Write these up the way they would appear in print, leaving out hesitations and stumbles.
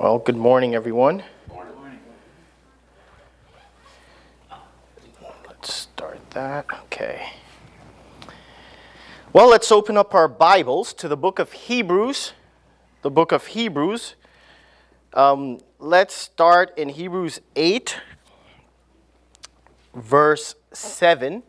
Well, good morning, everyone. Let's start that. Okay. Well, let's open up our Bibles to the book of Hebrews. The book of Hebrews. Let's start in Hebrews 8, verse 7.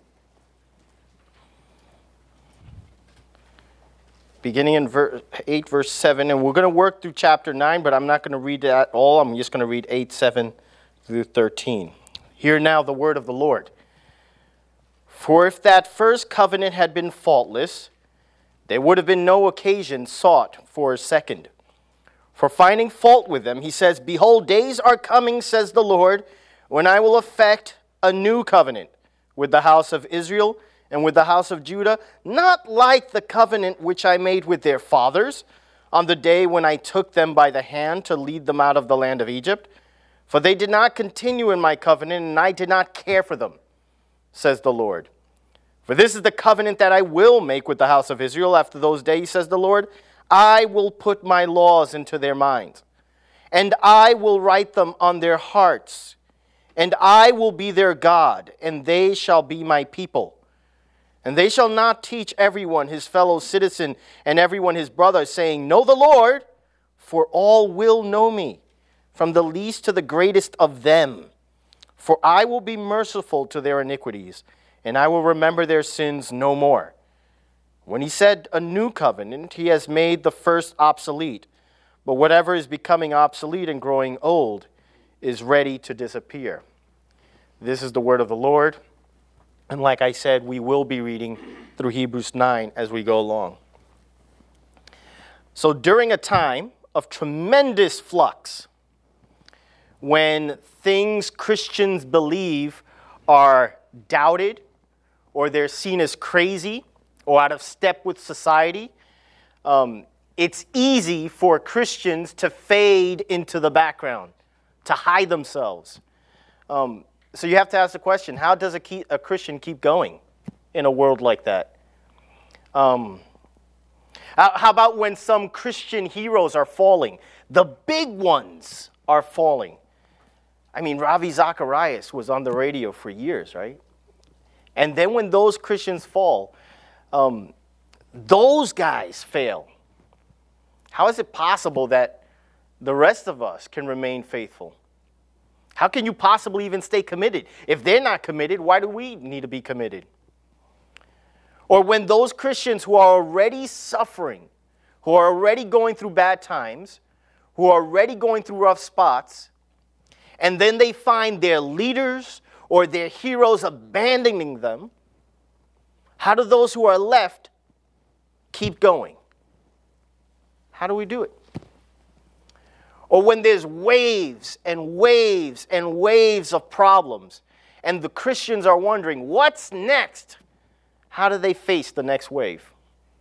Beginning in 8, verse 7, and we're going to work through chapter 9, but I'm not going to read that all. I'm just going to read 8, 7 through 13. Hear now the word of the Lord. For if that first covenant had been faultless, there would have been no occasion sought for a second. For finding fault with them, he says, Behold, days are coming, says the Lord, when I will effect a new covenant with the house of Israel and with the house of Judah, not like the covenant which I made with their fathers on the day when I took them by the hand to lead them out of the land of Egypt. For they did not continue in my covenant, and I did not care for them, says the Lord. For this is the covenant that I will make with the house of Israel after those days, says the Lord. I will put my laws into their minds, and I will write them on their hearts, and I will be their God, and they shall be my people. And they shall not teach everyone his fellow citizen and everyone his brother, saying, Know the Lord, for all will know me, from the least to the greatest of them. For I will be merciful to their iniquities, and I will remember their sins no more. When he said a new covenant, he has made the first obsolete. But whatever is becoming obsolete and growing old is ready to disappear. This is the word of the Lord. And like I said, we will be reading through Hebrews 9 as we go along. So during a time of tremendous flux, when things Christians believe are doubted, or they're seen as crazy, or out of step with society, it's easy for Christians to fade into the background, to hide themselves. So you have to ask the question, how does a Christian keep going in a world like that? How about when some Christian heroes are falling? The big ones are falling. I mean, Ravi Zacharias was on the radio for years, right? And then when those Christians fall, those guys fail. How is it possible that the rest of us can remain faithful? How can you possibly even stay committed? If they're not committed, why do we need to be committed? Or when those Christians who are already suffering, who are already going through bad times, who are already going through rough spots, and then they find their leaders or their heroes abandoning them, how do those who are left keep going? How do we do it? Or when there's waves and waves and waves of problems, and the Christians are wondering, what's next? How do they face the next wave?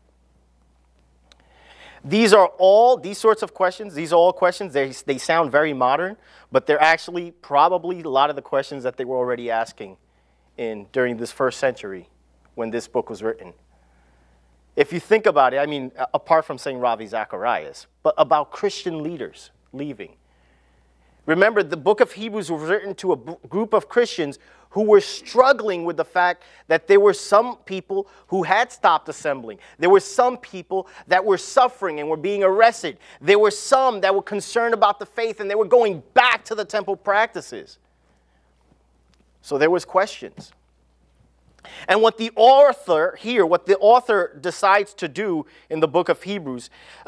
These sorts of questions, these are all questions, they sound very modern, but they're actually probably a lot of the questions that they were already asking during this first century when this book was written. If you think about it, I mean, apart from saying Ravi Zacharias, but about Christian leaders leaving. Remember, the book of Hebrews was written to a group of Christians who were struggling with the fact that there were some people who had stopped assembling. There were some people that were suffering and were being arrested. There were some that were concerned about the faith and they were going back to the temple practices. So there was questions. And what the author decides to do in the book of Hebrews,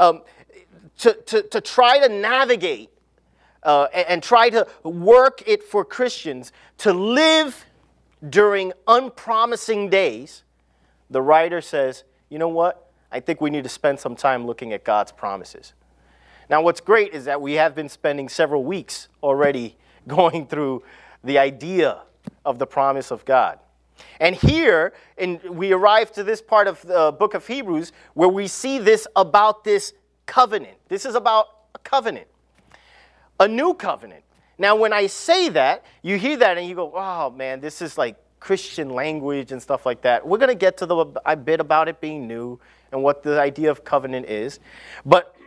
to try to navigate and try to work it for Christians to live during unpromising days, the writer says, you know what? I think we need to spend some time looking at God's promises. Now, what's great is that we have been spending several weeks already going through the idea of the promise of God. And here, we arrive to this part of the book of Hebrews where we see this about this covenant. This is about a covenant, a new covenant. Now, when I say that, you hear that and you go, oh, man, this is like Christian language and stuff like that. We're going to get to a bit about it being new and what the idea of covenant is. But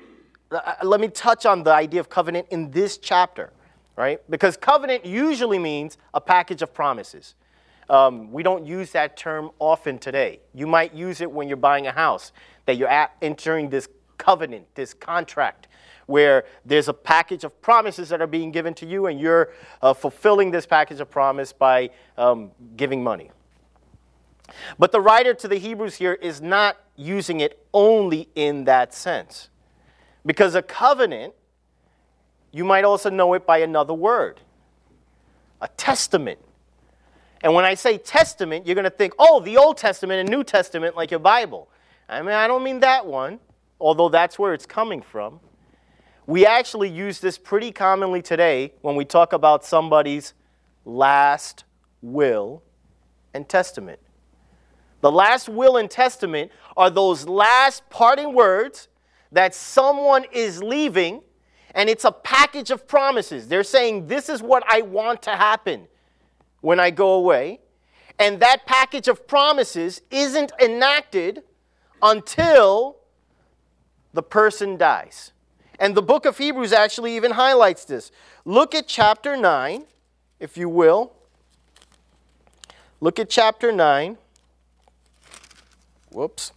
let me touch on the idea of covenant in this chapter, right? Because covenant usually means a package of promises. We don't use that term often today. You might use it when you're buying a house, that you're entering this covenant, this contract, where there's a package of promises that are being given to you, and you're fulfilling this package of promise by giving money. But the writer to the Hebrews here is not using it only in that sense. Because a covenant, you might also know it by another word, a testament. And when I say testament, you're going to think, oh, the Old Testament and New Testament like your Bible. I mean, I don't mean that one, although that's where it's coming from. We actually use this pretty commonly today when we talk about somebody's last will and testament. The last will and testament are those last parting words that someone is leaving, and it's a package of promises. They're saying, this is what I want to happen when I go away. And that package of promises isn't enacted until the person dies. And the book of Hebrews actually even highlights this. Look at chapter 9, if you will. Look at chapter 9. Whoops.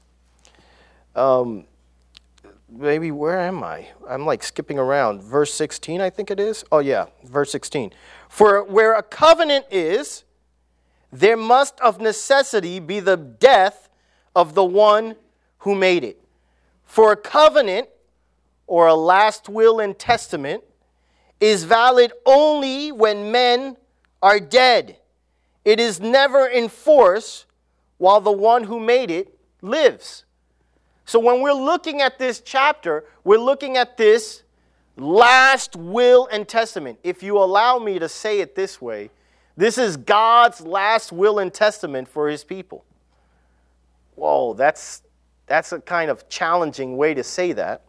Maybe, where am I? I'm like skipping around. Verse 16, I think it is. Oh, yeah, verse 16. For where a covenant is, there must of necessity be the death of the one who made it. For a covenant, or a last will and testament, is valid only when men are dead. It is never in force while the one who made it lives. So when we're looking at this chapter, we're looking at this last will and testament. If you allow me to say it this way, this is God's last will and testament for his people. Whoa, that's a kind of challenging way to say that.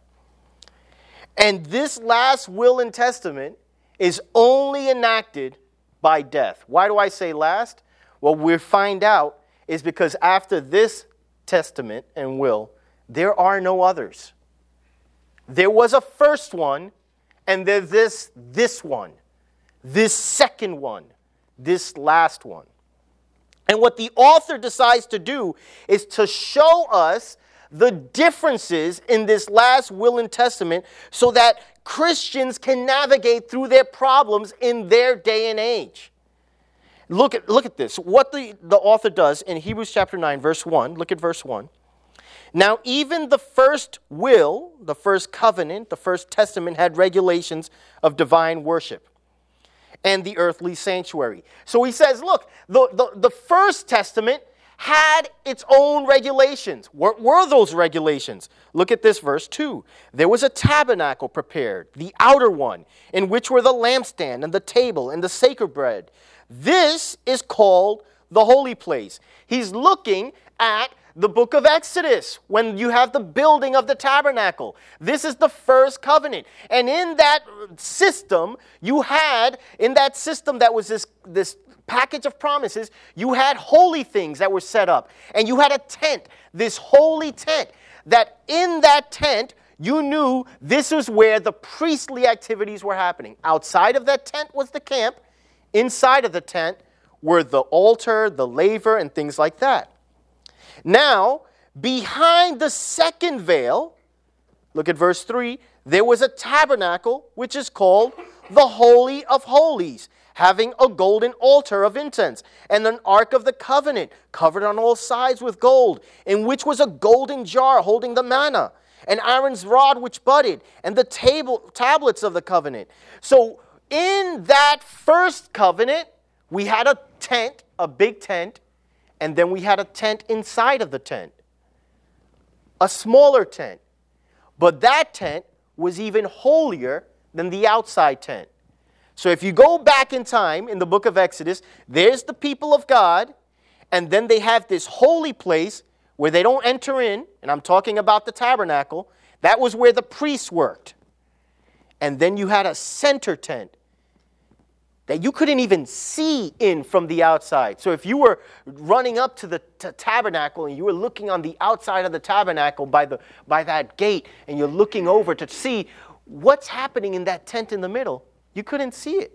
And this last will and testament is only enacted by death. Why do I say last? Well, we find out is because after this testament and will, there are no others. There was a first one, and there's this one, this second one, this last one. And what the author decides to do is to show us the differences in this last will and testament so that Christians can navigate through their problems in their day and age. Look at this. What the author does in Hebrews chapter 9, verse 1. Look at verse 1. Now, even the first will, the first covenant, the first testament had regulations of divine worship and the earthly sanctuary. So he says, look, the first testament had its own regulations. What were those regulations? Look at this, verse 2. There was a tabernacle prepared, the outer one, in which were the lampstand and the table and the sacred bread. This is called the holy place. He's looking at the book of Exodus, when you have the building of the tabernacle. This is the first covenant. And in that system, that was this package of promises, you had holy things that were set up. And you had a tent, this holy tent, that in that tent, you knew this was where the priestly activities were happening. Outside of that tent was the camp. Inside of the tent were the altar, the laver, and things like that. Now, behind the second veil, look at verse 3, there was a tabernacle which is called the Holy of Holies, having a golden altar of incense, and an ark of the covenant, covered on all sides with gold, in which was a golden jar holding the manna, and Aaron's rod which budded, and the tablets of the covenant. So, in that first covenant, we had a tent, a big tent, and then we had a tent inside of the tent, a smaller tent. But that tent was even holier than the outside tent. So if you go back in time in the book of Exodus, there's the people of God, and then they have this holy place where they don't enter in, and I'm talking about the tabernacle. That was where the priests worked. And then you had a center tent. that you couldn't even see in from the outside. So if you were running up to the tabernacle and you were looking on the outside of the tabernacle by that gate, and you're looking over to see what's happening in that tent in the middle, you couldn't see it.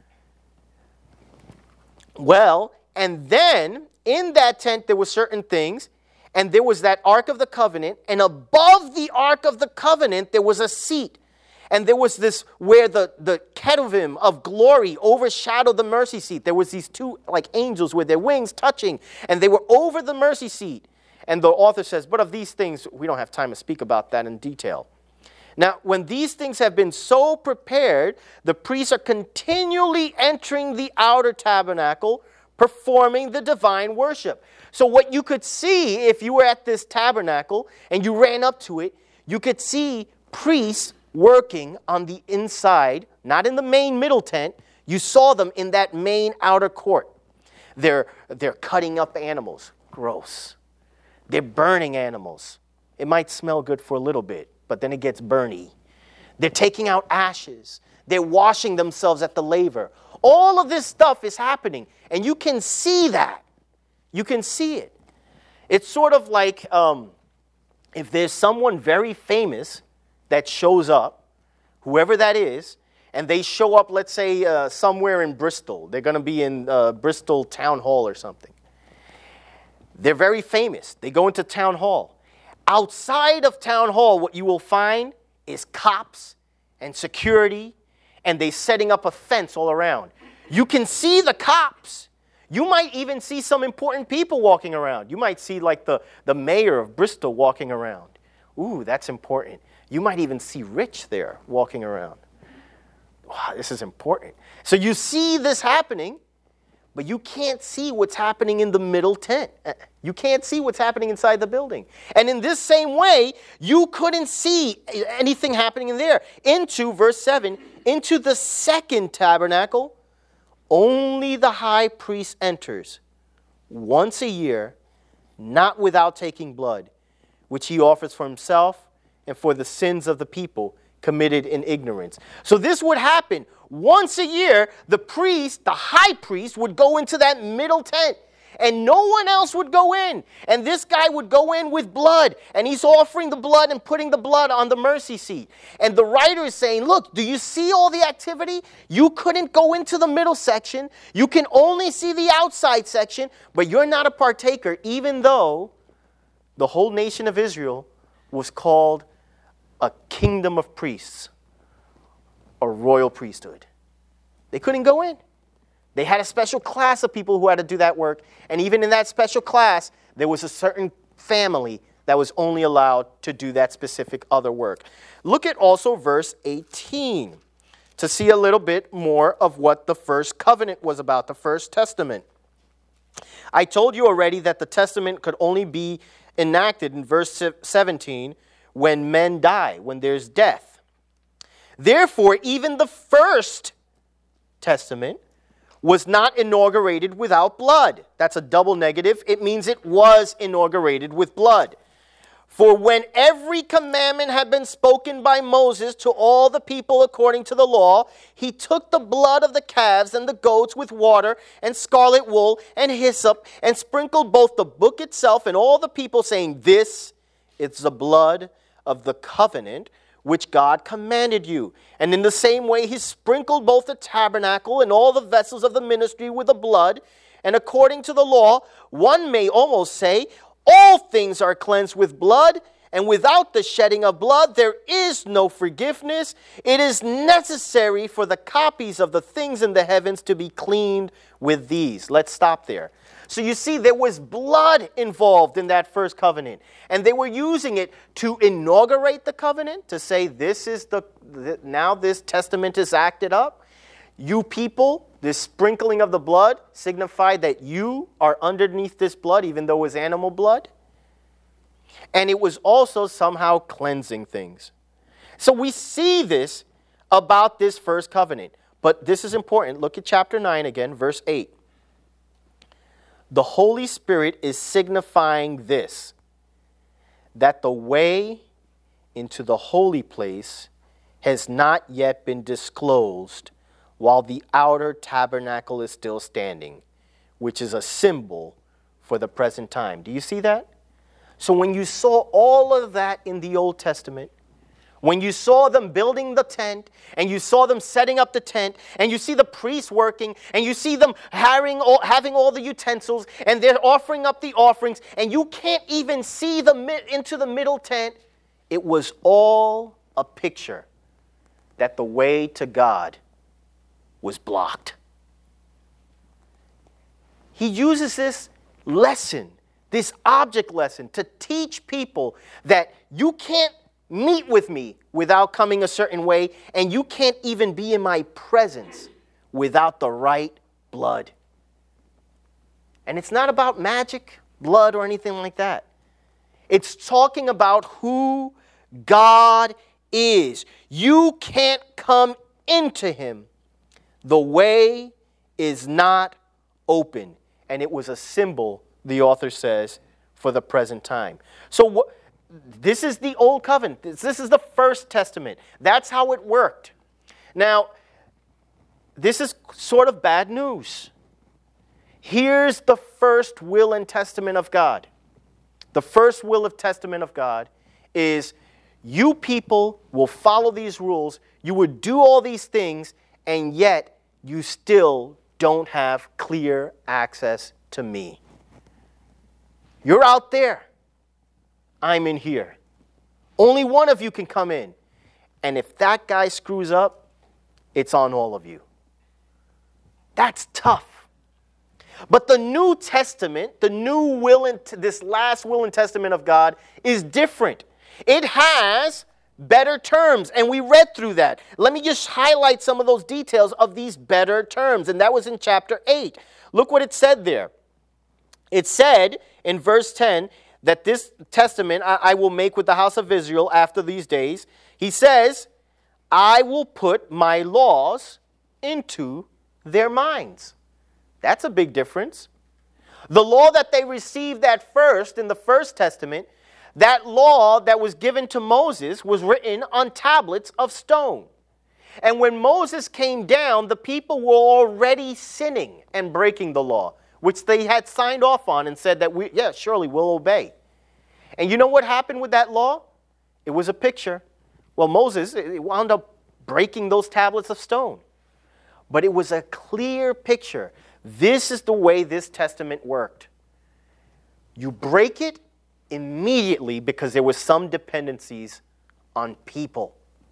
Well, and then in that tent there were certain things, and there was that Ark of the Covenant, and above the Ark of the Covenant there was a seat. And there was this where the cherubim of glory overshadowed the mercy seat. There was these two like angels with their wings touching, and they were over the mercy seat. And the author says, but of these things, we don't have time to speak about that in detail. Now, when these things have been so prepared, the priests are continually entering the outer tabernacle, performing the divine worship. So what you could see if you were at this tabernacle and you ran up to it, you could see priests working on the inside, not in the main middle tent. You saw them in that main outer court. They're cutting up animals. Gross. They're burning animals. It might smell good for a little bit, but then it gets burny. They're taking out ashes. They're washing themselves at the laver. All of this stuff is happening, and you can see that. You can see it. It's sort of like if there's someone very famous that shows up, whoever that is, and they show up, let's say, somewhere in Bristol. They're going to be in Bristol Town Hall or something. They're very famous. They go into Town Hall. Outside of Town Hall, what you will find is cops and security, and they're setting up a fence all around. You can see the cops. You might even see some important people walking around. You might see like the mayor of Bristol walking around. Ooh, that's important. You might even see Rich there walking around. Wow, this is important. So you see this happening, but you can't see what's happening in the middle tent. You can't see what's happening inside the building. And in this same way, you couldn't see anything happening in there. Into, verse 7, into the second tabernacle, only the high priest enters once a year, not without taking blood, which he offers for himself and for the sins of the people committed in ignorance. So this would happen. Once a year, the priest, the high priest, would go into that middle tent, and no one else would go in. And this guy would go in with blood, and he's offering the blood and putting the blood on the mercy seat. And the writer is saying, look, do you see all the activity? You couldn't go into the middle section. You can only see the outside section, but you're not a partaker, even though the whole nation of Israel was called a kingdom of priests, a royal priesthood. They couldn't go in. They had a special class of people who had to do that work, and even in that special class, there was a certain family that was only allowed to do that specific other work. Look at also verse 18 to see a little bit more of what the first covenant was about, the first testament. I told you already that the testament could only be enacted in verse 17 when men die, when there's death. Therefore, even the first testament was not inaugurated without blood. That's a double negative. It means it was inaugurated with blood. For when every commandment had been spoken by Moses to all the people according to the law, he took the blood of the calves and the goats with water and scarlet wool and hyssop and sprinkled both the book itself and all the people, saying, "This is the blood of the covenant which God commanded you." And in the same way he sprinkled both the tabernacle and all the vessels of the ministry with the blood. And according to the law, one may almost say, all things are cleansed with blood, and without the shedding of blood there is no forgiveness. It is necessary for the copies of the things in the heavens to be cleaned with these. Let's stop there. So you see, there was blood involved in that first covenant. And they were using it to inaugurate the covenant, to say this is now this testament is acted up. You people, this sprinkling of the blood signified that you are underneath this blood, even though it was animal blood. And it was also somehow cleansing things. So we see this about this first covenant. But this is important. Look at chapter 9 again, verse 8. The Holy Spirit is signifying this, that the way into the holy place has not yet been disclosed, while the outer tabernacle is still standing, which is a symbol for the present time. Do you see that? So when you saw all of that in the Old Testament, when you saw them building the tent, and you saw them setting up the tent, and you see the priests working, and you see them having all the utensils, and they're offering up the offerings, and you can't even see into the middle tent, it was all a picture that the way to God was blocked. He uses this lesson, this object lesson, to teach people that you can't meet with me without coming a certain way, and you can't even be in my presence without the right blood. And it's not about magic, blood, or anything like that. It's talking about who God is. You can't come into him. The way is not open. And it was a symbol, the author says, for the present time. So this is the Old Covenant. This is the First Testament. That's how it worked. Now, this is sort of bad news. Here's the first will and testament of God. The first will and testament of God is you people will follow these rules, you would do all these things, and yet you still don't have clear access to me. You're out there. I'm in here. Only one of you can come in. And if that guy screws up, it's on all of you. That's tough. But the New Testament, the new will, this last will and testament of God is different. It has better terms, and we read through that. Let me just highlight some of those details of these better terms, and that was in chapter 8. Look what it said there. It said in verse 10 that this testament I will make with the house of Israel after these days. He says, I will put my laws into their minds. That's a big difference. The law that they received at first in the First Testament, that law that was given to Moses was written on tablets of stone. And when Moses came down, the people were already sinning and breaking the law, which they had signed off on and said that, surely we'll obey. And you know what happened with that law? It was a picture. Well, Moses wound up breaking those tablets of stone. But it was a clear picture. This is the way this testament worked. You break it immediately because there were some dependencies on people.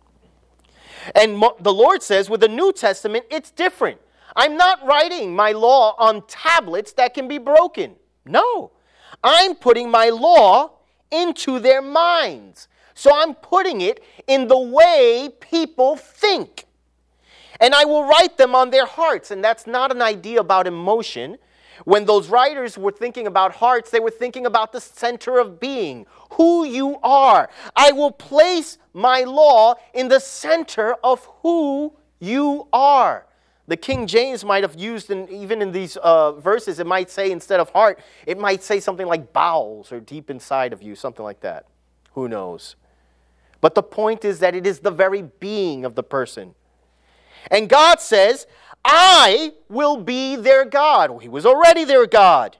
And the Lord says with the New Testament, it's different. I'm not writing my law on tablets that can be broken. No, I'm putting my law into their minds. So I'm putting it in the way people think. And I will write them on their hearts. And that's not an idea about emotion. When those writers were thinking about hearts, they were thinking about the center of being, who you are. I will place my law in the center of who you are. The King James might have used, even in these verses, it might say instead of heart, it might say something like bowels or deep inside of you, something like that. Who knows? But the point is that it is the very being of the person. And God says, I will be their God. Well, he was already their God.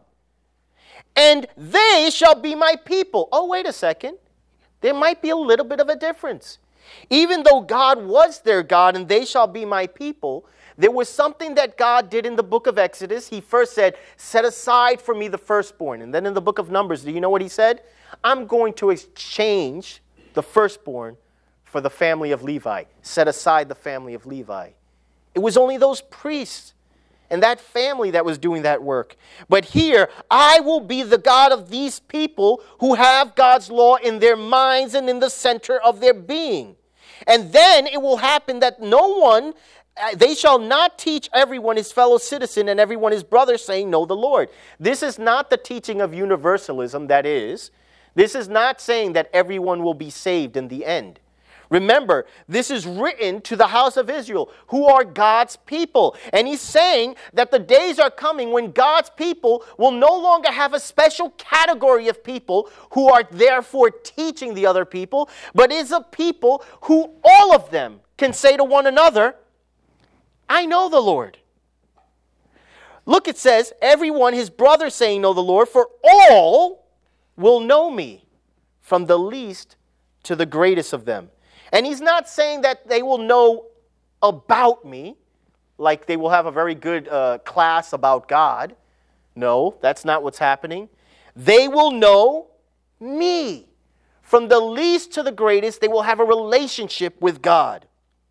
And they shall be my people. Oh, wait a second. There might be a little bit of a difference. Even though God was their God and they shall be my people, there was something that God did in the book of Exodus. He first said, set aside for me the firstborn. And then in the book of Numbers, do you know what he said? I'm going to exchange the firstborn for the family of Levi. Set aside the family of Levi. It was only those priests and that family that was doing that work. But here, I will be the God of these people who have God's law in their minds and in the center of their being. And then it will happen that they shall not teach everyone his fellow citizen and everyone his brother, saying, know the Lord. This is not the teaching of universalism, that is. This is not saying that everyone will be saved in the end. Remember, this is written to the house of Israel, who are God's people. And he's saying that the days are coming when God's people will no longer have a special category of people who are therefore teaching the other people, but is a people who all of them can say to one another, I know the Lord. Look, it says, everyone, his brother saying, know the Lord, for all will know me, from the least to the greatest of them. And he's not saying that they will know about me, like they will have a very good class about God. No, that's not what's happening. They will know me. From the least to the greatest, they will have a relationship with God.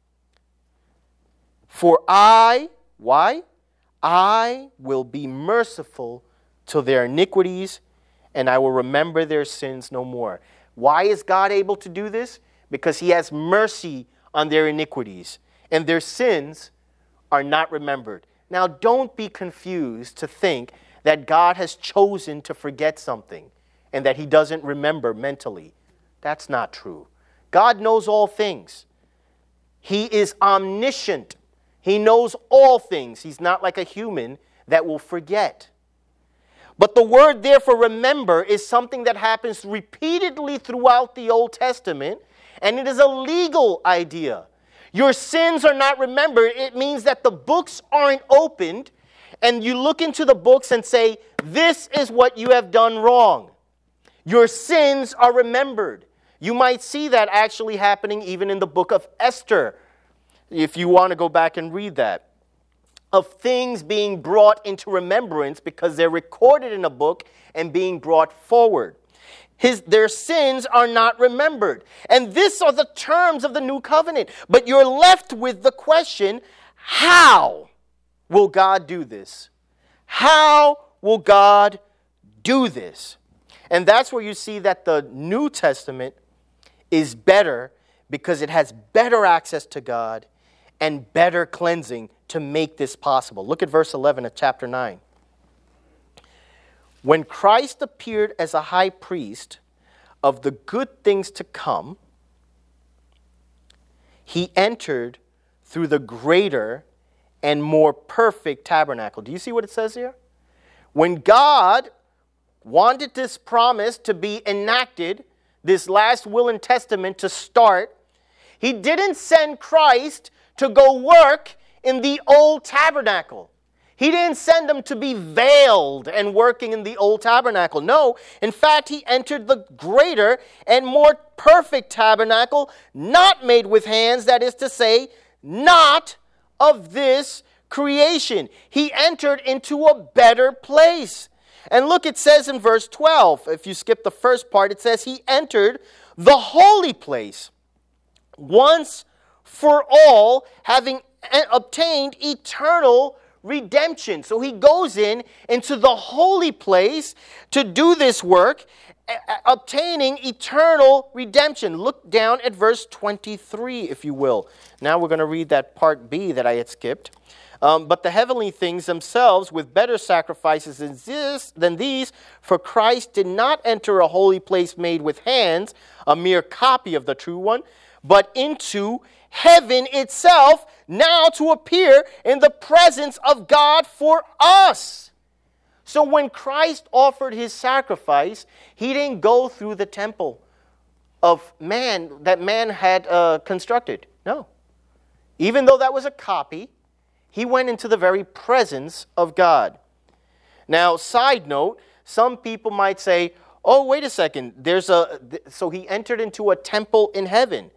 For why? I will be merciful to their iniquities, and I will remember their sins no more. Why is God able to do this? Because he has mercy on their iniquities, and their sins are not remembered. Now, don't be confused to think that God has chosen to forget something and that he doesn't remember mentally. That's not true. God knows all things. He is omniscient. He knows all things. He's not like a human that will forget. But the word there for remember is something that happens repeatedly throughout the Old Testament, and it is a legal idea. Your sins are not remembered. It means that the books aren't opened, and you look into the books and say, this is what you have done wrong. Your sins are remembered. You might see that actually happening even in the book of Esther, if you want to go back and read that, of things being brought into remembrance because they're recorded in a book and being brought forward. Their sins are not remembered. And these are the terms of the new covenant. But you're left with the question, how will God do this? How will God do this? And that's where you see that the New Testament is better because it has better access to God and better cleansing to make this possible. Look at verse 11 of chapter 9. When Christ appeared as a high priest of the good things to come, he entered through the greater and more perfect tabernacle. Do you see what it says here? When God wanted this promise to be enacted, this last will and testament to start, he didn't send Christ to go work in the old tabernacle. He didn't send him to be veiled and working in the old tabernacle. No, in fact, he entered the greater and more perfect tabernacle, not made with hands, that is to say, not of this creation. He entered into a better place. And look, it says in verse 12, if you skip the first part, it says he entered the holy place once for all, having obtained eternal redemption. So he goes into the holy place to do this work, obtaining eternal redemption. Look down at verse 23, if you will. Now we're going to read that part B that I had skipped. But the heavenly things themselves with better sacrifices than these, for Christ did not enter a holy place made with hands, a mere copy of the true one, but into heaven itself, now to appear in the presence of God for us. So when Christ offered his sacrifice, he didn't go through the temple of man that man had constructed. No. Even though that was a copy, he went into the very presence of God. Now, side note, some people might say, oh, wait a second, so he entered into a temple in heaven.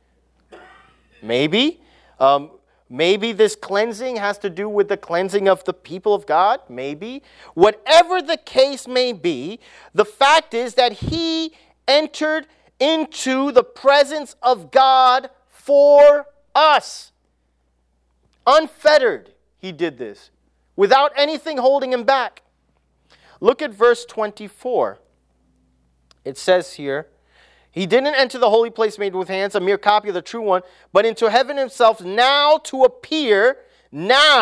Maybe. Maybe this cleansing has to do with the cleansing of the people of God. Maybe. Whatever the case may be, the fact is that he entered into the presence of God for us. Unfettered, he did this, without anything holding him back. Look at verse 24. It says here, he didn't enter the holy place made with hands, a mere copy of the true one, but into heaven himself, now to appear in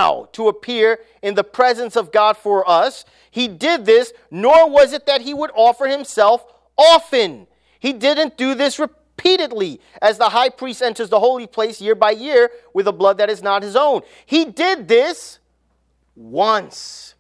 the presence of God for us. He did this, nor was it that he would offer himself often. He didn't do this repeatedly, as the high priest enters the holy place year by year with a blood that is not his own. He did this once,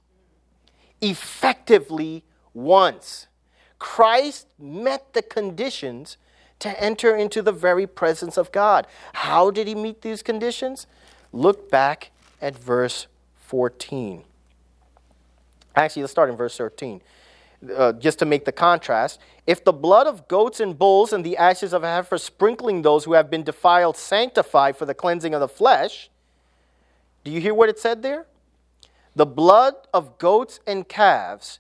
effectively once. Christ met the conditions to enter into the very presence of God. How did he meet these conditions? Look back at verse 14. Actually, let's start in verse 13. Just to make the contrast. If the blood of goats and bulls and the ashes of a heifer sprinkling those who have been defiled sanctify for the cleansing of the flesh. Do you hear what it said there? The blood of goats and calves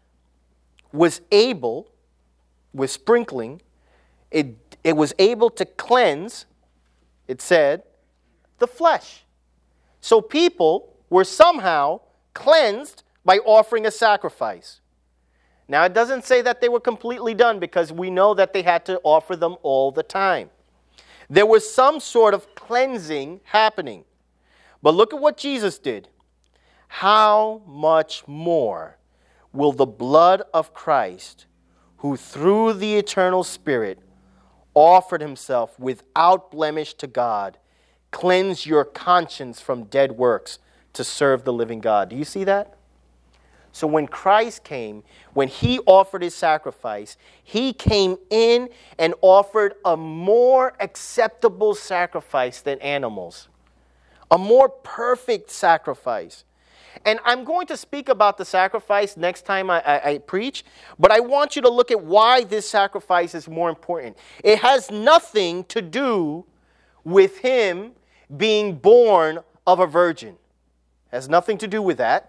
was able, with sprinkling, it was able to cleanse, it said, the flesh. So people were somehow cleansed by offering a sacrifice. Now, it doesn't say that they were completely done because we know that they had to offer them all the time. There was some sort of cleansing happening. But look at what Jesus did. How much more will the blood of Christ, who through the eternal Spirit offered himself without blemish to God, cleanse your conscience from dead works to serve the living God? Do you see that? So when Christ came, when he offered his sacrifice, he came in and offered a more acceptable sacrifice than animals. A more perfect sacrifice. And I'm going to speak about the sacrifice next time I preach, but I want you to look at why this sacrifice is more important. It has nothing to do with him being born of a virgin. It has nothing to do with that.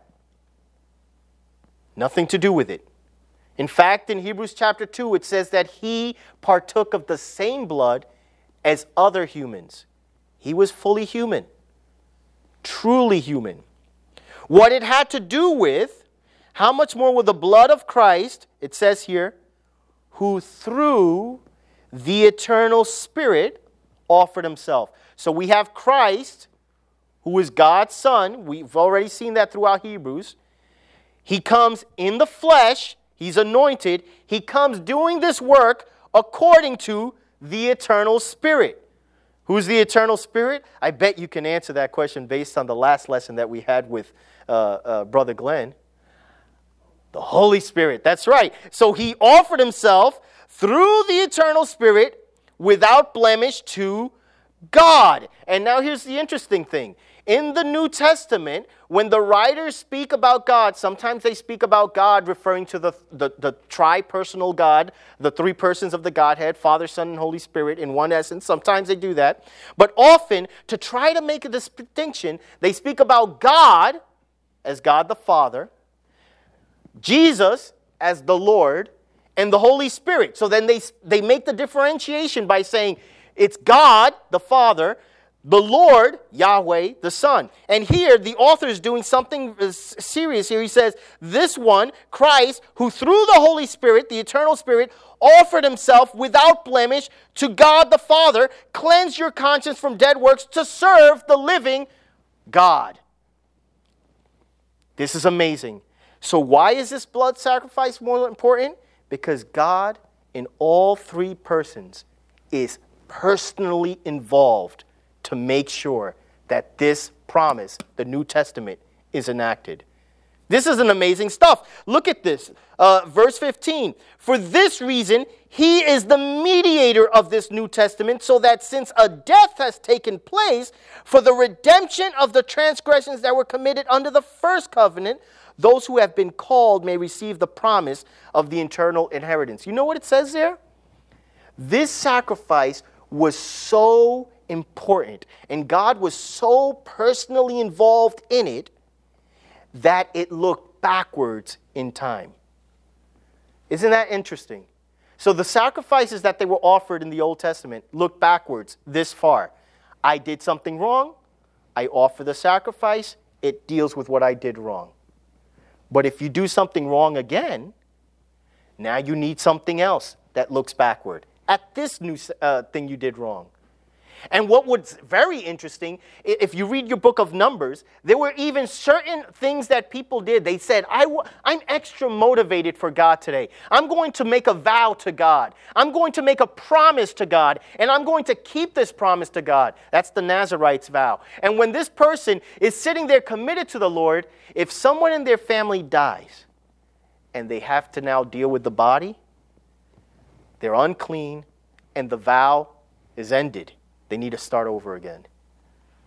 Nothing to do with it. In fact, in Hebrews chapter 2, it says that he partook of the same blood as other humans. He was fully human. Truly human. What it had to do with, how much more will the blood of Christ, it says here, who through the eternal Spirit offered himself. So we have Christ, who is God's Son. We've already seen that throughout Hebrews. He comes in the flesh. He's anointed. He comes doing this work according to the eternal Spirit. Who's the eternal Spirit? I bet you can answer that question based on the last lesson that we had with Brother Glenn. The Holy Spirit. That's right. So he offered himself through the eternal Spirit without blemish to God. And now here's the interesting thing. In the New Testament, when the writers speak about God, sometimes they speak about God referring to the tri-personal God, the three persons of the Godhead, Father, Son, and Holy Spirit in one essence. Sometimes they do that. But often, to try to make a distinction, they speak about God as God the Father, Jesus as the Lord, and the Holy Spirit. So then they make the differentiation by saying it's God the Father, the Lord, Yahweh, the Son. And here, the author is doing something serious here. He says, this one, Christ, who through the Holy Spirit, the eternal Spirit, offered himself without blemish to God the Father, cleanse your conscience from dead works to serve the living God. This is amazing. So why is this blood sacrifice more important? Because God, in all three persons, is personally involved to make sure that this promise, the New Testament, is enacted. This is an amazing stuff. Look at this. Verse 15. For this reason, he is the mediator of this New Testament, so that since a death has taken place for the redemption of the transgressions that were committed under the first covenant, those who have been called may receive the promise of the eternal inheritance. You know what it says there? This sacrifice was so important, and God was so personally involved in it that it looked backwards in time. Isn't that interesting? So the sacrifices that they were offered in the Old Testament look backwards this far. I did something wrong. I offer the sacrifice. It deals with what I did wrong. But if you do something wrong again, now you need something else that looks backward at this new thing you did wrong. And what was very interesting, if you read your book of Numbers, there were even certain things that people did. They said, I'm extra motivated for God today. I'm going to make a vow to God. I'm going to make a promise to God. And I'm going to keep this promise to God. That's the Nazarite's vow. And when this person is sitting there committed to the Lord, if someone in their family dies and they have to now deal with the body, they're unclean and the vow is ended. They need to start over again.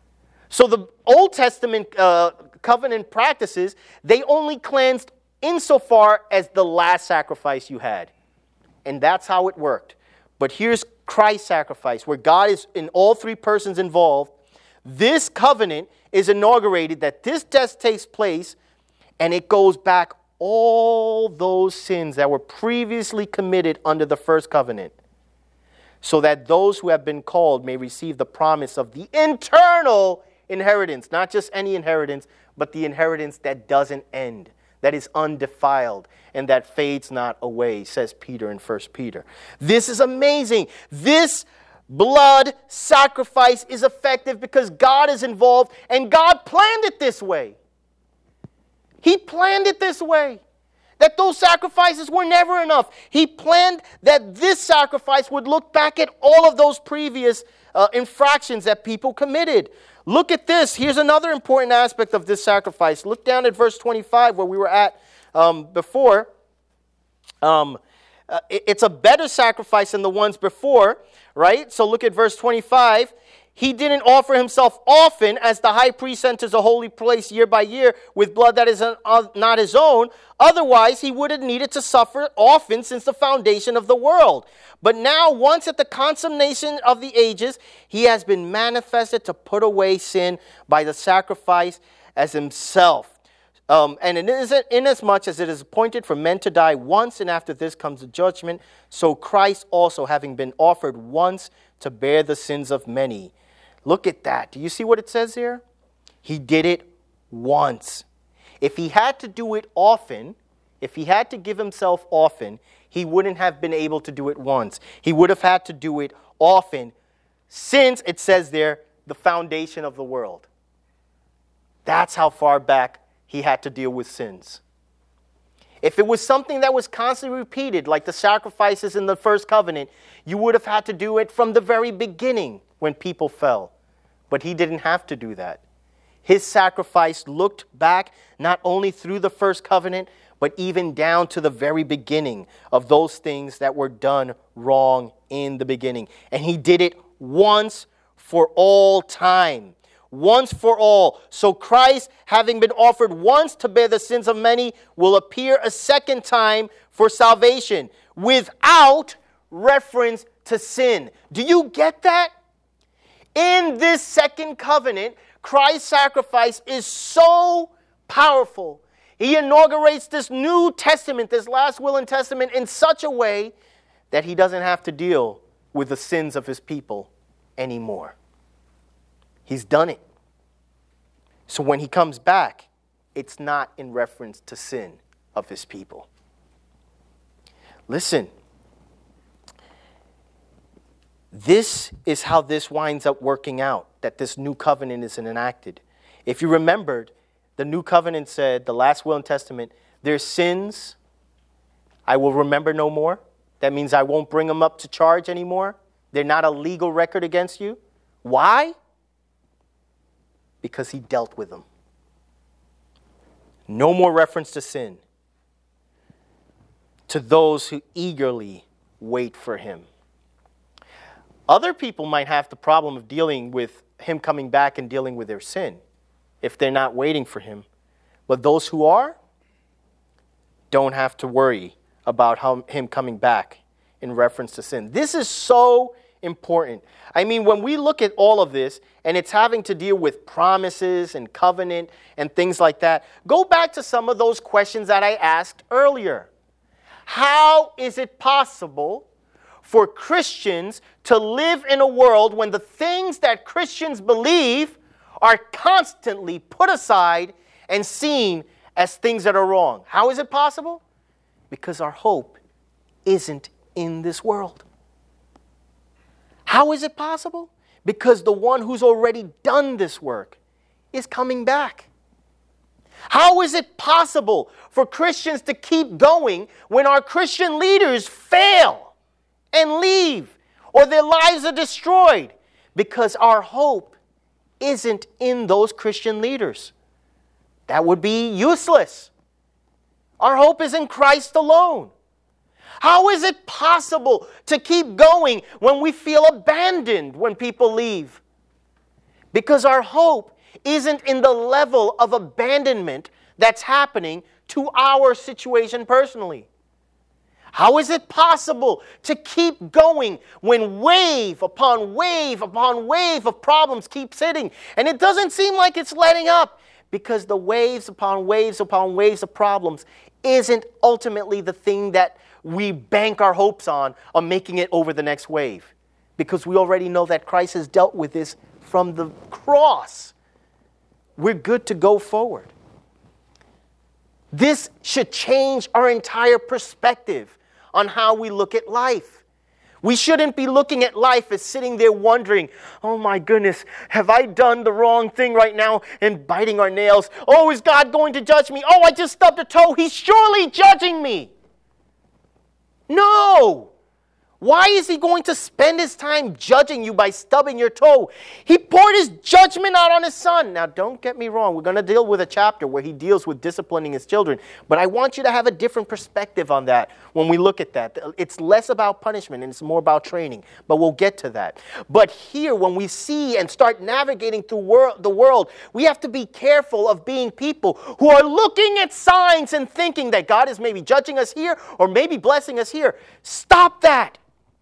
So the Old Testament covenant practices, they only cleansed insofar as the last sacrifice you had. And that's how it worked. But here's Christ's sacrifice, where God is in all three persons involved. This covenant is inaugurated, that this death takes place, and it goes back all those sins that were previously committed under the first covenant, so that those who have been called may receive the promise of the eternal inheritance, not just any inheritance, but the inheritance that doesn't end, that is undefiled, and that fades not away, says Peter in 1 Peter. This is amazing. This blood sacrifice is effective because God is involved, and God planned it this way. He planned it this way, that those sacrifices were never enough. He planned that this sacrifice would look back at all of those previous infractions that people committed. Look at this. Here's another important aspect of this sacrifice. Look down at verse 25 where we were at before. It's a better sacrifice than the ones before, right? So look at verse 25. He didn't offer himself often, as the high priest enters a holy place year by year with blood that is not his own. Otherwise, he would have needed to suffer often since the foundation of the world. But now, once at the consummation of the ages, he has been manifested to put away sin by the sacrifice as himself. And it is inasmuch as it is appointed for men to die once, and after this comes the judgment, so Christ also, having been offered once to bear the sins of many. Look at that. Do you see what it says here? He did it once. If he had to do it often, if he had to give himself often, he wouldn't have been able to do it once. He would have had to do it often since, it says there, the foundation of the world. That's how far back he had to deal with sins. If it was something that was constantly repeated, like the sacrifices in the first covenant, you would have had to do it from the very beginning when people fell. But he didn't have to do that. His sacrifice looked back not only through the first covenant, but even down to the very beginning of those things that were done wrong in the beginning. And he did it once for all time. Once for all. So Christ, having been offered once to bear the sins of many, will appear a second time for salvation without reference to sin. Do you get that? In this second covenant, Christ's sacrifice is so powerful. He inaugurates this New Testament, this last will and testament, in such a way that he doesn't have to deal with the sins of his people anymore. He's done it. So when he comes back, it's not in reference to sin of his people. Listen. This is how this winds up working out, that this new covenant is enacted. If you remembered, the new covenant said, the last will and testament, their sins I will remember no more. That means I won't bring them up to charge anymore. They're not a legal record against you. Why? Because he dealt with them. No more reference to sin to those who eagerly wait for him. Other people might have the problem of dealing with him coming back and dealing with their sin if they're not waiting for him. But those who are, don't have to worry about him coming back in reference to sin. This is so important. I mean, when we look at all of this, and it's having to deal with promises and covenant and things like that, go back to some of those questions that I asked earlier. How is it possible for Christians to live in a world when the things that Christians believe are constantly put aside and seen as things that are wrong? How is it possible? Because our hope isn't in this world. How is it possible? Because the one who's already done this work is coming back. How is it possible for Christians to keep going when our Christian leaders fail and leave, or their lives are destroyed? Because our hope isn't in those Christian leaders. That would be useless. Our hope is in Christ alone. How is it possible to keep going when we feel abandoned when people leave? Because our hope isn't in the level of abandonment that's happening to our situation personally. How is it possible to keep going when wave upon wave upon wave of problems keeps hitting? And it doesn't seem like it's letting up, because the waves upon waves upon waves of problems isn't ultimately the thing that we bank our hopes on making it over the next wave. Because we already know that Christ has dealt with this from the cross. We're good to go forward. This should change our entire perspective on how we look at life. We shouldn't be looking at life as sitting there wondering, oh my goodness, have I done the wrong thing right now, and biting our nails? Oh, is God going to judge me? Oh, I just stubbed a toe. He's surely judging me. No. Why is he going to spend his time judging you by stubbing your toe? He poured his judgment out on his son. Now, don't get me wrong. We're going to deal with a chapter where he deals with disciplining his children. But I want you to have a different perspective on that when we look at that. It's less about punishment and it's more about training. But we'll get to that. But here, when we see and start navigating through the world, we have to be careful of being people who are looking at signs and thinking that God is maybe judging us here or maybe blessing us here. Stop that.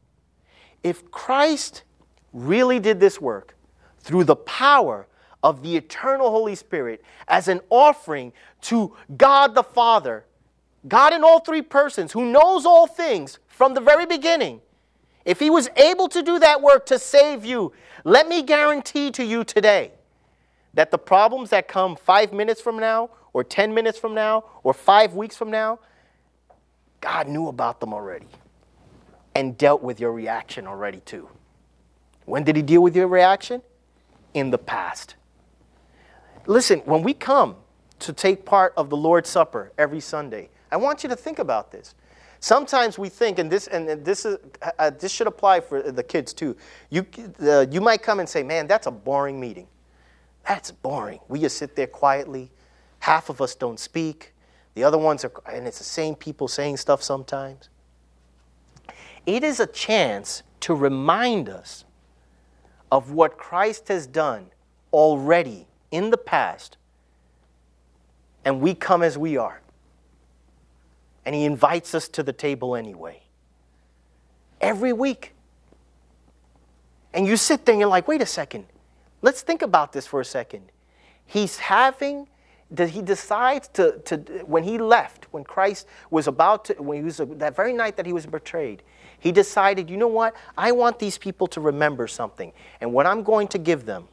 If Christ really did this work through the power of the eternal Holy Spirit as an offering to God the Father, God in all three persons who knows all things from the very beginning, if he was able to do that work to save you, let me guarantee to you today that the problems that come 5 minutes from now or 10 minutes from now or 5 weeks from now, God knew about them already. And dealt with your reaction already too. When did he deal with your reaction? In the past. Listen, when we come to take part of the Lord's Supper every Sunday, I want you to think about this. Sometimes we think, and this should apply for the kids too. You might come and say, "Man, that's a boring meeting. That's boring. We just sit there quietly. Half of us don't speak. The other ones are, and it's the same people saying stuff sometimes." It is a chance to remind us of what Christ has done already in the past. And we come as we are. And he invites us to the table anyway. Every week. And you sit there and you're like, wait a second. Let's think about this for a second. He decides to when he left, when Christ was that very night that he was betrayed, he decided, you know what? I want these people to remember something. And what I'm going to give them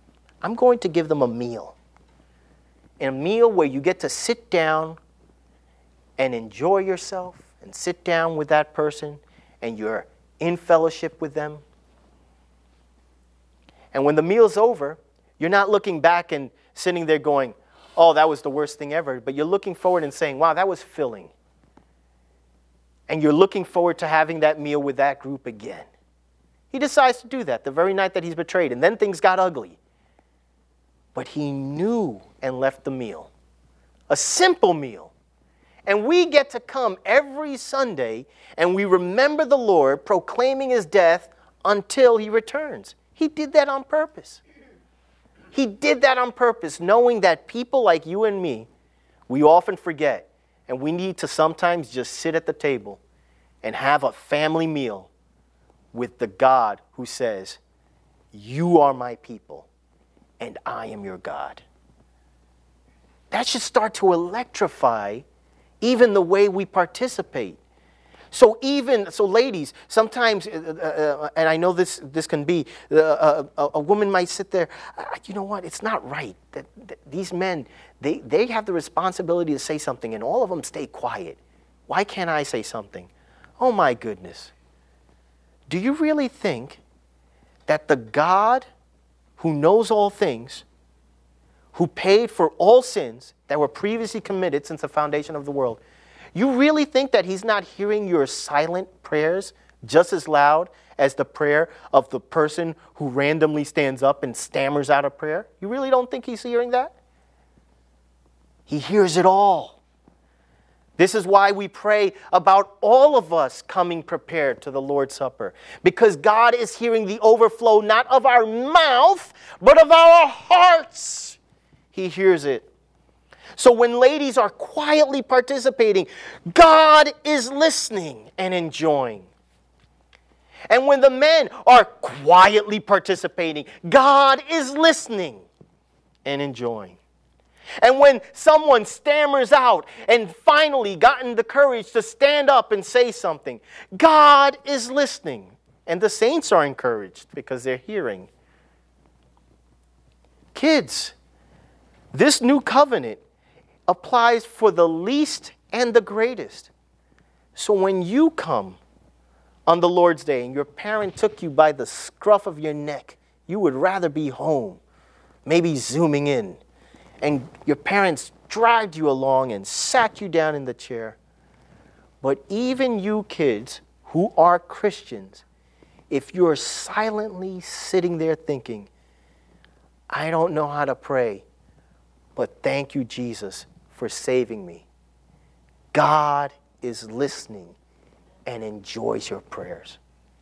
a meal. A meal where you get to sit down and enjoy yourself and sit down with that person and you're in fellowship with them. And when the meal's over, you're not looking back and sitting there going, oh, that was the worst thing ever. But you're looking forward and saying, wow, that was filling. And you're looking forward to having that meal with that group again. He decides to do that the very night that he's betrayed. And then things got ugly. But he knew and left the meal. A simple meal. And we get to come every Sunday and we remember the Lord proclaiming his death until he returns. He did that on purpose. He did that on purpose, knowing that people like you and me, we often forget. And we need to sometimes just sit at the table and have a family meal with the God who says, you are my people and I am your God. That should start to electrify even the way we participate. So ladies, sometimes, and I know this can be, a woman might sit there, you know what, it's not right that these men, they have the responsibility to say something and all of them stay quiet. Why can't I say something? Oh my goodness. Do you really think that the God who knows all things, who paid for all sins that were previously committed since the foundation of the world, you really think that he's not hearing your silent prayers just as loud as the prayer of the person who randomly stands up and stammers out a prayer? You really don't think he's hearing that? He hears it all. This is why we pray about all of us coming prepared to the Lord's Supper. Because God is hearing the overflow not of our mouth, but of our hearts. He hears it. So when ladies are quietly participating, God is listening and enjoying. And when the men are quietly participating, God is listening and enjoying. And when someone stammers out and finally gotten the courage to stand up and say something, God is listening. And the saints are encouraged because they're hearing. Kids, this new covenant applies for the least and the greatest. So when you come on the Lord's Day and your parent took you by the scruff of your neck, you would rather be home, maybe zooming in, and your parents dragged you along and sat you down in the chair. But even you kids who are Christians, if you're silently sitting there thinking, I don't know how to pray, but thank you, Jesus, for saving me. God is listening and enjoys your prayers.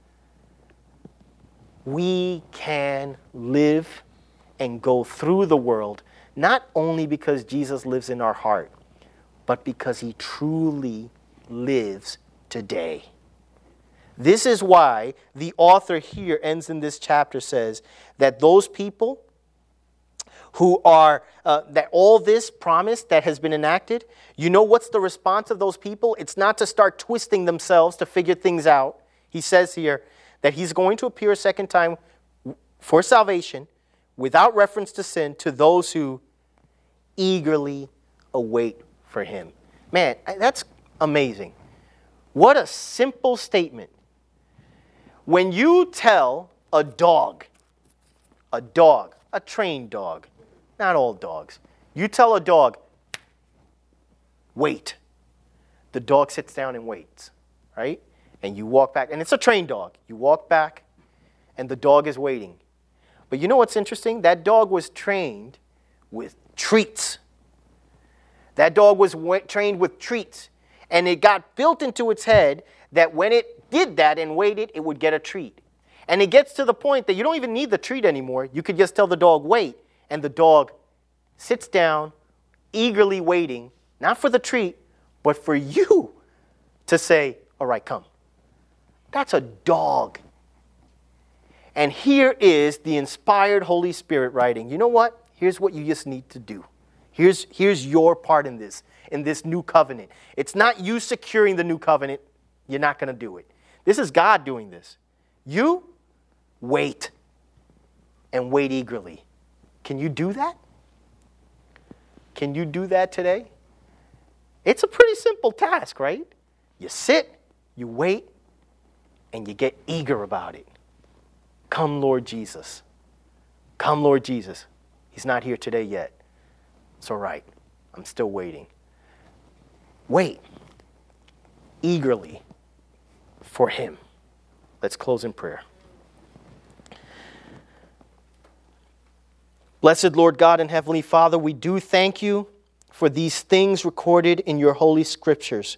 We can live and go through the world not only because Jesus lives in our heart, but because he truly lives today. This is why the author here ends in this chapter says that those people who are, that all this promise that has been enacted, you know what's the response of those people? It's not to start twisting themselves to figure things out. He says here that he's going to appear a second time for salvation without reference to sin to those who eagerly await for him. Man, that's amazing. What a simple statement. When you tell a dog, a trained dog, not all dogs, you tell a dog, wait. The dog sits down and waits, right? And you walk back, and it's a trained dog. You walk back, and the dog is waiting. But you know what's interesting? That dog was trained with treats. That dog was trained with treats. And it got built into its head that when it did that and waited, it would get a treat. And it gets to the point that you don't even need the treat anymore. You could just tell the dog, wait. And the dog sits down, eagerly waiting, not for the treat, but for you to say, all right, come. That's a dog. And here is the inspired Holy Spirit writing, you know what? Here's what you just need to do. Here's your part in this new covenant. It's not you securing the new covenant. You're not going to do it. This is God doing this. You wait and wait eagerly. Can you do that? Can you do that today? It's a pretty simple task, right? You sit, you wait, and you get eager about it. Come, Lord Jesus. Come, Lord Jesus. He's not here today yet. It's all right. I'm still waiting. Wait eagerly for him. Let's close in prayer. Blessed Lord God and Heavenly Father, we do thank you for these things recorded in your holy scriptures.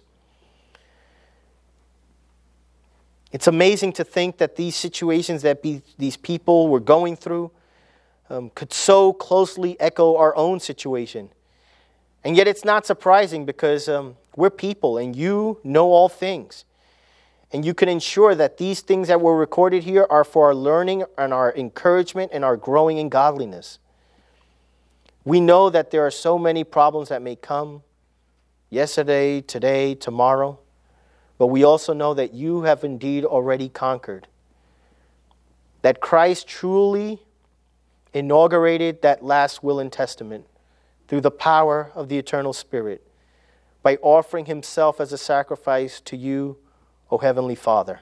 It's amazing to think that these situations that these people were going through could so closely echo our own situation. And yet it's not surprising because we're people and you know all things. And you can ensure that these things that were recorded here are for our learning and our encouragement and our growing in godliness. We know that there are so many problems that may come yesterday, today, tomorrow. But we also know that you have indeed already conquered. That Christ truly inaugurated that last will and testament through the power of the eternal Spirit by offering himself as a sacrifice to you, O Heavenly Father.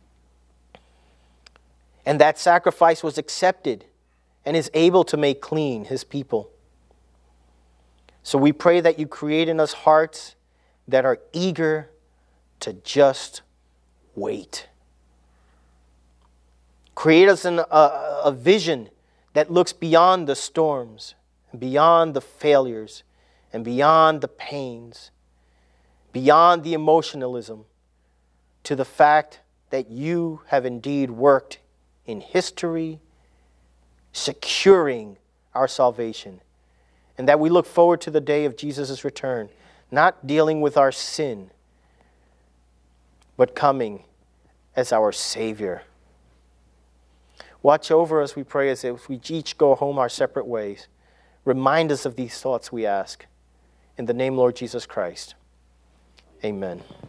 And that sacrifice was accepted and is able to make clean his people. So we pray that you create in us hearts that are eager to just wait. Create us a vision that looks beyond the storms, and beyond the failures, and beyond the pains. beyond the emotionalism, to the fact that you have indeed worked in history, securing our salvation, and that we look forward to the day of Jesus' return, not dealing with our sin, but coming as our Savior. Watch over us, we pray, as if we each go home our separate ways. Remind us of these thoughts, we ask. In the name, Lord Jesus Christ. Amen.